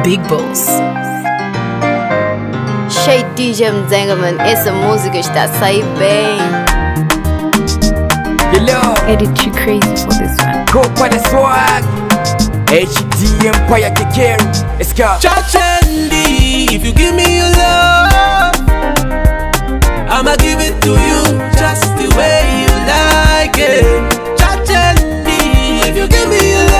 Big Boss. Shea DJ Mzenga, mano, essa música está a sair bem. Hello, Edit you crazy for this one. go for the swag. HD Empire take care. Let's go. Chachendi, if you give me your love, I'ma give it to you just the way you like it. Chachendi, if you give me your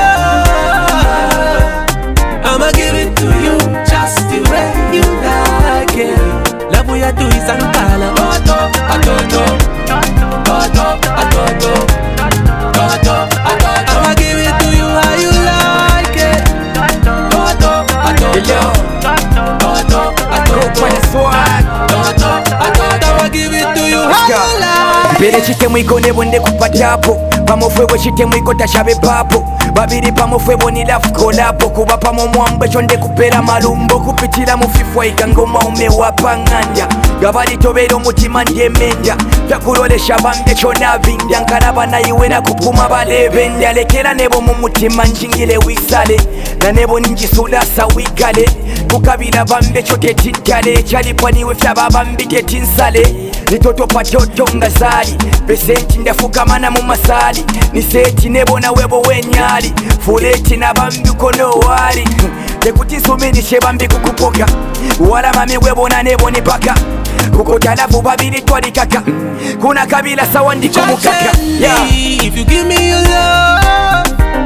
love, I'ma give it to you just the way you like it. Love what you do is Ankala. Oto, atoto, oto, atoto, oto, atoto. I'ma give it to you how you like it. Oto, atoto, oto, Go for the swag. I'ma give it to you how you like. Bere chitemu iko nebo ndekupatapo pamofwewo chitemu iko tashabe papo babiri pamofwewo ni love collabo kuba pamo mwambo echo ndekupera malumbo kupitira mufifwa ikangoma umewapanganya gabali tobera omutima ndyemendya takulolesha bambe kyo nabindya nkalaba nayiwe nakupuma balebendya lekera nebo mu mutima njingile wisale na nebo ninjisulasa wigale kukabira bambe kyo tetintale ekyalipaniwe fyaba bambi tetinsale nitoto patoto ngazali besenti ndafukamana mu masali niseti nebona webo wenyali fuleti nabambi kono wali tekutizuminishe bambi kukupoka wala mami webona neboni paka kukotalafu babiri twalikaka kuna kabila sawa ndiko mukaka yeah. If you give me your love,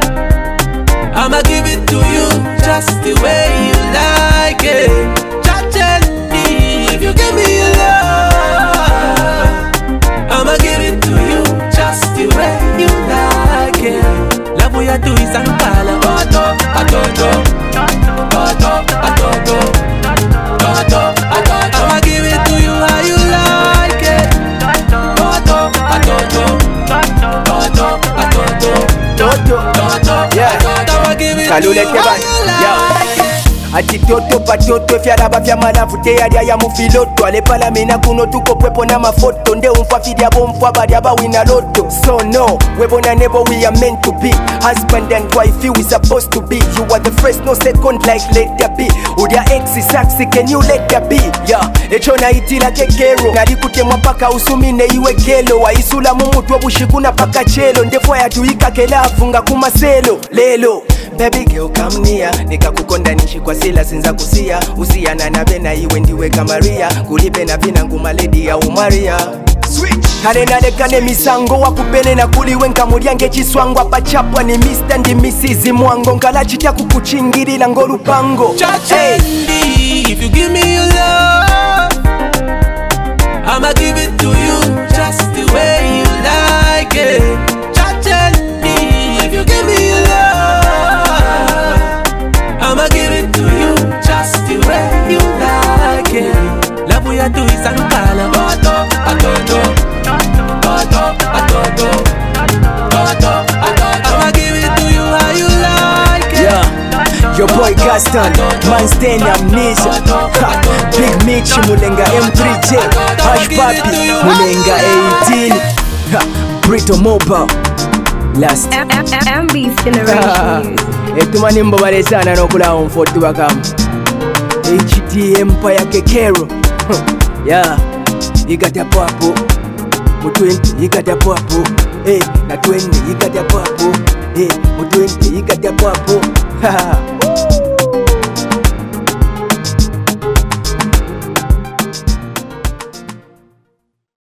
I'ma give it to you just the way you like it. Chachendi, if you give me your love, I'ma give it to you just the way you like it. Love what you do is Ankala. Oto, atoto, oto, atoto, oto, atoto. I'ma give it to you how you like it. Oto, atoto, oto, atoto, Toto, yeah. I'ma give it to Kalule you how Teban, you yeah. like it. ati toto patoto fyaraba fyamalafu teyalya ya mufiloto alepala mina kuno tuko pwepo na mafoto nde umfa fidya bomfa balya bawina loto so no webona nebo we are meant to be husband and wife we supposed to be you are the first no second like let there be udya exi saxi can you let there be yeah echo naitila kekero nalikutemwa paka usumine iwe kelo waisula mumutwe bushikuna paka chelo ndefo yatuika kelafu nga kumaselo lelo baby girl come near nikakukonda nishikwa sila sinza kusia usiana nabe na iwe ndiwe kamaria kulibe na vina ngumaledi ya umaria kale nalekane misango wakupele na kuliwe nkamulyange chiswangwa pachapwa ni Mr. ndi Mrs. Mwango nkala chitya kukuchingirila ngolupango Chachendi, if you give me your love, I'ma give it to you just the way you like it. Chachendi, if you give me your love, I'ma give it to you just the way you like it. Love what you do is Ankala. Oto, atoto, oto, atoto, oto, atoto. I'ma give it to you how you like it. yeah. Your boy Gaston, man staying amnesia ha. Big Mitch Mulenga M3J Hush Papi Mulenga 18 ha. Brito Mobile Last MB's generation. etumani mbobale sana nokulawo mfoti wakamu HD Empire Kekero yeah. Igatapo hapo mu 20 igatapo hapo na 20 igatapo hapo mu 20 igatapo hapo